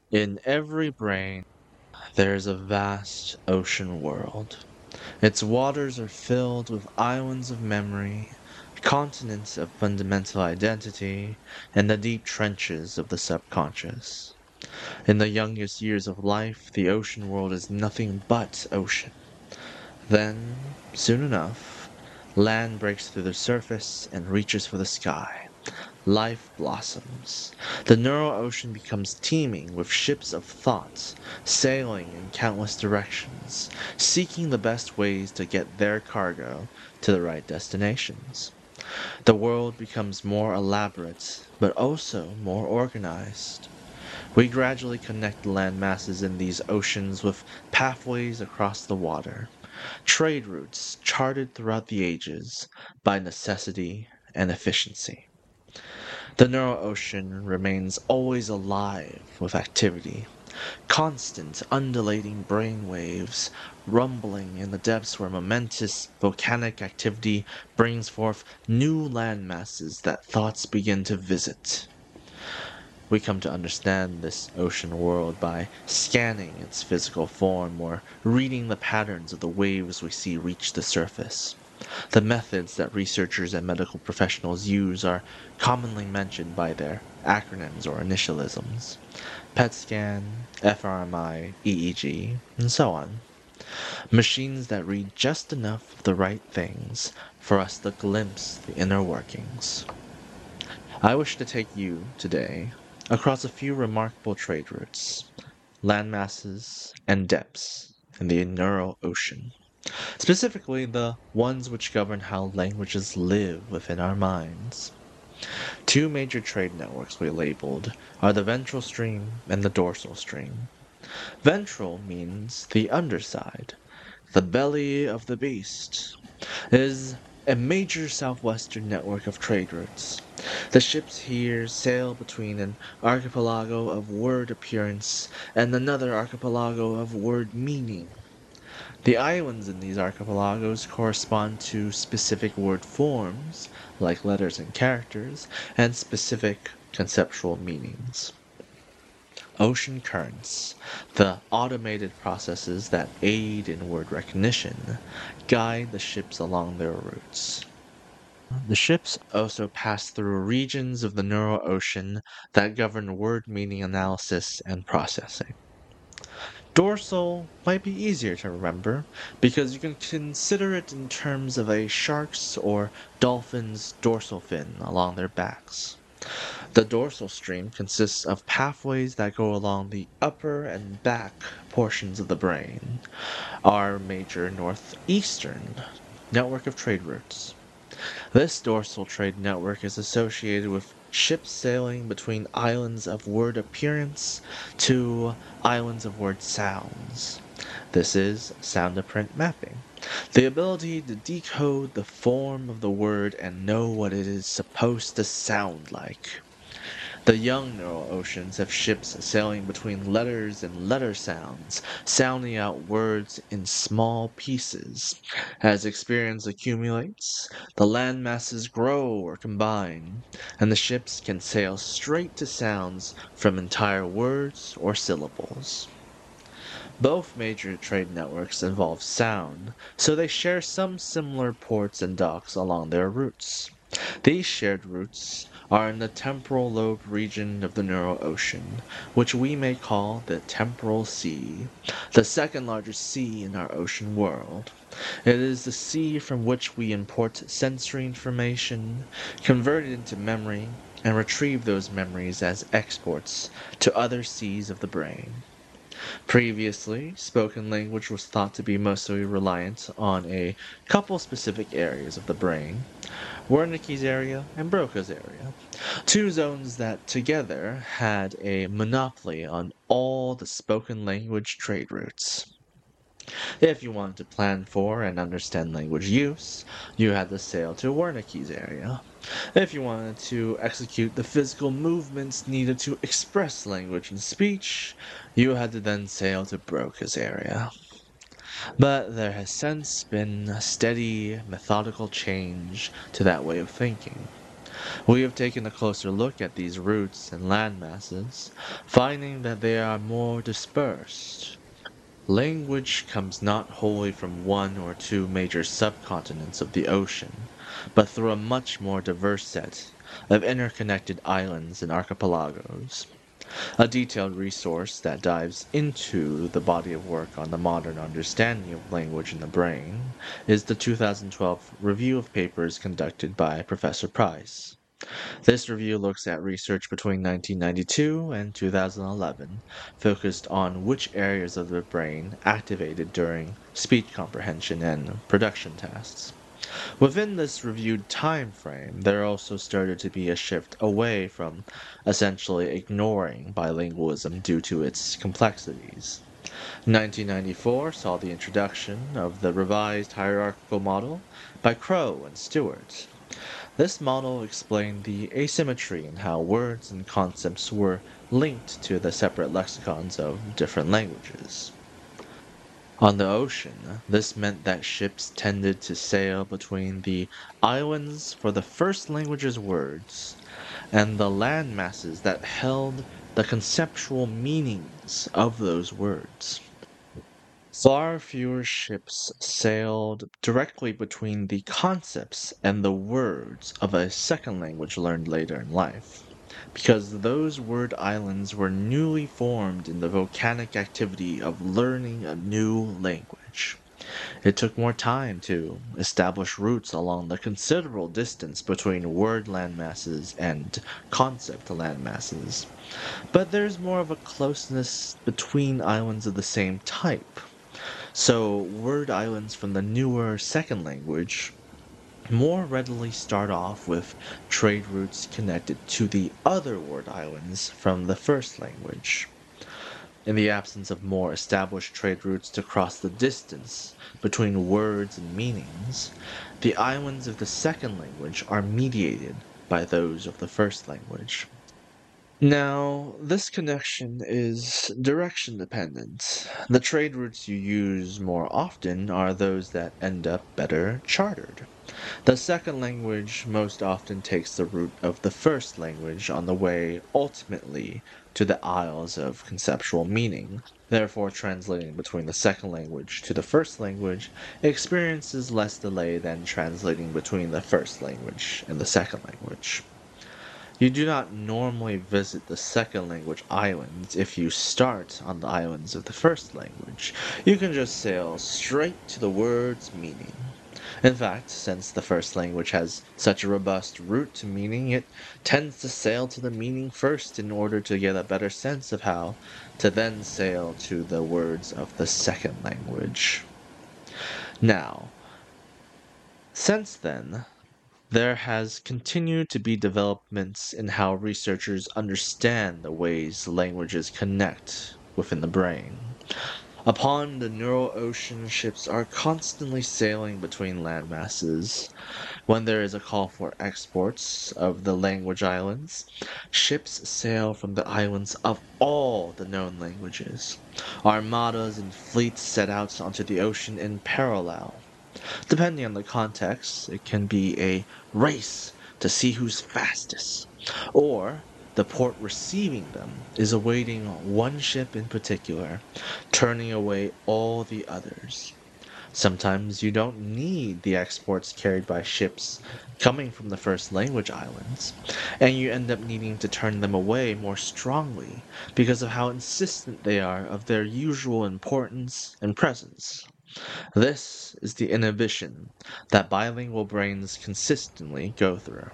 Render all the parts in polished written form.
In every brain, there is a vast ocean world. Its waters are filled with islands of memory, continents of fundamental identity, and the deep trenches of the subconscious. In the youngest years of life, the ocean world is nothing but ocean. Then, soon enough, land breaks through the surface and reaches for the sky. Life blossoms. The neural ocean becomes teeming with ships of thought, sailing in countless directions, seeking the best ways to get their cargo to the right destinations. The world becomes more elaborate, but also more organized. We gradually connect land masses in these oceans with pathways across the water, trade routes charted throughout the ages by necessity and efficiency. The neural ocean remains always alive with activity, constant undulating brain waves rumbling in the depths where momentous volcanic activity brings forth new land masses that thoughts begin to visit. We come to understand this ocean world by scanning its physical form or reading the patterns of the waves we see reach the surface. The methods that researchers and medical professionals use are commonly mentioned by their acronyms or initialisms: PET scan, fMRI, EEG, and so on. Machines that read just enough of the right things for us to glimpse the inner workings. I wish to take you, today, across a few remarkable trade routes, landmasses, and depths in the neural ocean. Specifically, the ones which govern how languages live within our minds. Two major trade networks we labeled are the ventral stream and the dorsal stream. Ventral means the underside, the belly of the beast. It is a major southwestern network of trade routes. The ships here sail between an archipelago of word appearance and another archipelago of word meaning. The islands in these archipelagos correspond to specific word forms, like letters and characters, and specific conceptual meanings. Ocean currents, the automated processes that aid in word recognition, guide the ships along their routes. The ships also pass through regions of the neural ocean that govern word meaning analysis and processing. Dorsal might be easier to remember because you can consider it in terms of a shark's or dolphin's dorsal fin along their backs. The dorsal stream consists of pathways that go along the upper and back portions of the brain, our major northeastern network of trade routes. This dorsal trade network is associated with ships sailing between islands of word appearance to islands of word sounds. This is sound-to-print mapping, the ability to decode the form of the word and know what it is supposed to sound like. The young neural oceans have ships sailing between letters and letter sounds, sounding out words in small pieces. As experience accumulates, the land masses grow or combine, and the ships can sail straight to sounds from entire words or syllables. Both major trade networks involve sound, so they share some similar ports and docks along their routes. These shared routes are in the temporal lobe region of the neural ocean, which we may call the temporal sea, the second largest sea in our ocean world. It is the sea from which we import sensory information, convert it into memory, and retrieve those memories as exports to other seas of the brain. Previously, spoken language was thought to be mostly reliant on a couple specific areas of the brain: Wernicke's area and Broca's area, two zones that together had a monopoly on all the spoken language trade routes. If you wanted to plan for and understand language use, you had to sail to Wernicke's area. If you wanted to execute the physical movements needed to express language and speech, you had to then sail to Broca's area. But there has since been a steady, methodical change to that way of thinking. We have taken a closer look at these roots and landmasses, finding that they are more dispersed. Language comes not wholly from one or two major subcontinents of the ocean, but through a much more diverse set of interconnected islands and archipelagos. A detailed resource that dives into the body of work on the modern understanding of language in the brain is the 2012 review of papers conducted by Professor Price. This review looks at research between 1992 and 2011, focused on which areas of the brain activated during speech comprehension and production tasks. Within this reviewed time frame, there also started to be a shift away from essentially ignoring bilingualism due to its complexities. 1994 saw the introduction of the revised hierarchical model by Crow and Stewart. This model explained the asymmetry in how words and concepts were linked to the separate lexicons of different languages. On the ocean, this meant that ships tended to sail between the islands for the first language's words and the land masses that held the conceptual meanings of those words. Far fewer ships sailed directly between the concepts and the words of a second language learned later in life, because those word islands were newly formed in the volcanic activity of learning a new language. It took more time to establish roots along the considerable distance between word landmasses and concept landmasses, but there's more of a closeness between islands of the same type. So, word islands from the newer second language more readily start off with trade routes connected to the other word islands from the first language. In the absence of more established trade routes to cross the distance between words and meanings, the islands of the second language are mediated by those of the first language. Now, this connection is direction dependent. The trade routes you use more often are those that end up better chartered. The second language most often takes the route of the first language on the way ultimately to the Isles of Conceptual Meaning. Therefore, translating between the second language to the first language experiences less delay than translating between the first language and the second language. You do not normally visit the second language islands if you start on the islands of the first language. You can just sail straight to the word's meaning. In fact, since the first language has such a robust route to meaning, it tends to sail to the meaning first in order to get a better sense of how to then sail to the words of the second language. Now, since then, there has continued to be developments in how researchers understand the ways languages connect within the brain. Upon the neural ocean, ships are constantly sailing between landmasses. When there is a call for exports of the language islands, ships sail from the islands of all the known languages. Armadas and fleets set out onto the ocean in parallel. Depending on the context, it can be a race to see who's fastest, or the port receiving them is awaiting one ship in particular, turning away all the others. Sometimes you don't need the exports carried by ships coming from the first language islands, and you end up needing to turn them away more strongly because of how insistent they are of their usual importance and presence. This is the inhibition that bilingual brains consistently go through.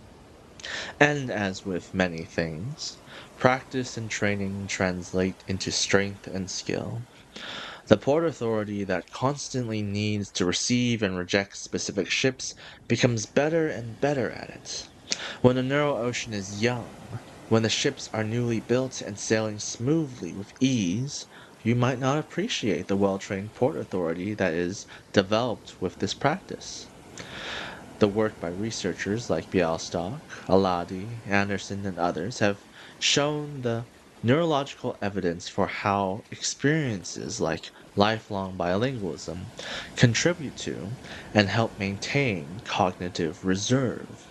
And as with many things, practice and training translate into strength and skill. The port authority that constantly needs to receive and reject specific ships becomes better and better at it. When the neural ocean is young, when the ships are newly built and sailing smoothly with ease, you might not appreciate the well-trained port authority that is developed with this practice. The work by researchers like Bialystok, Aladi, Anderson, and others have shown the neurological evidence for how experiences like lifelong bilingualism contribute to and help maintain cognitive reserve.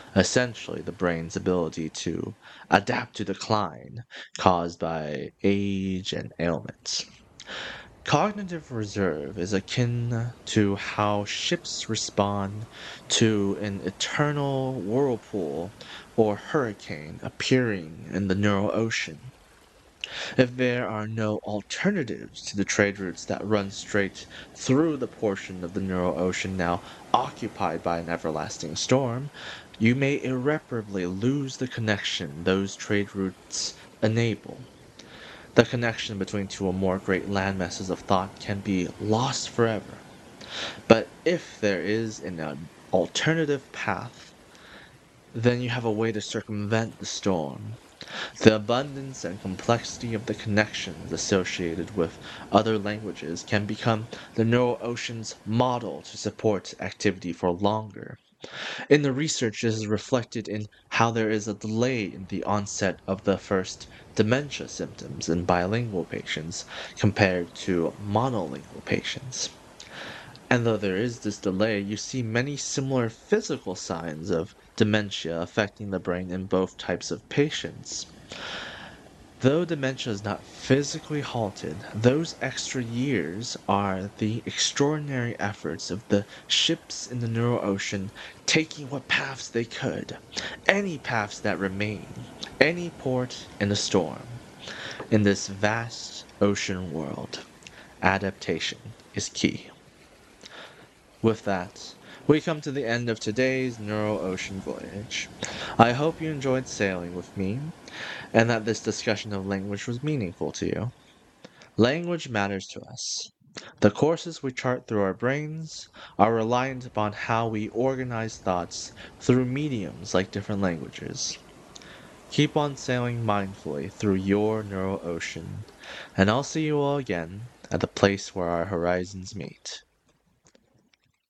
essentially the brain's ability to adapt to decline caused by age and ailments. Cognitive reserve is akin to how ships respond to an eternal whirlpool or hurricane appearing in the neural ocean. If there are no alternatives to the trade routes that run straight through the portion of the neural ocean now occupied by an everlasting storm, you may irreparably lose the connection those trade routes enable. The connection between two or more great landmasses of thought can be lost forever. But if there is an alternative path, then you have a way to circumvent the storm. The abundance and complexity of the connections associated with other languages can become the neural ocean's model to support activity for longer. In the research, this is reflected in how there is a delay in the onset of the first dementia symptoms in bilingual patients compared to monolingual patients. And though there is this delay, you see many similar physical signs of dementia affecting the brain in both types of patients. Though dementia is not physically halted, those extra years are the extraordinary efforts of the ships in the neural ocean taking what paths they could, any paths that remain, any port in a storm. In this vast ocean world, adaptation is key. With that, we come to the end of today's Neural Ocean voyage. I hope you enjoyed sailing with me, and that this discussion of language was meaningful to you. Language matters to us. The courses we chart through our brains are reliant upon how we organize thoughts through mediums like different languages. Keep on sailing mindfully through your neural ocean, and I'll see you all again at the place where our horizons meet.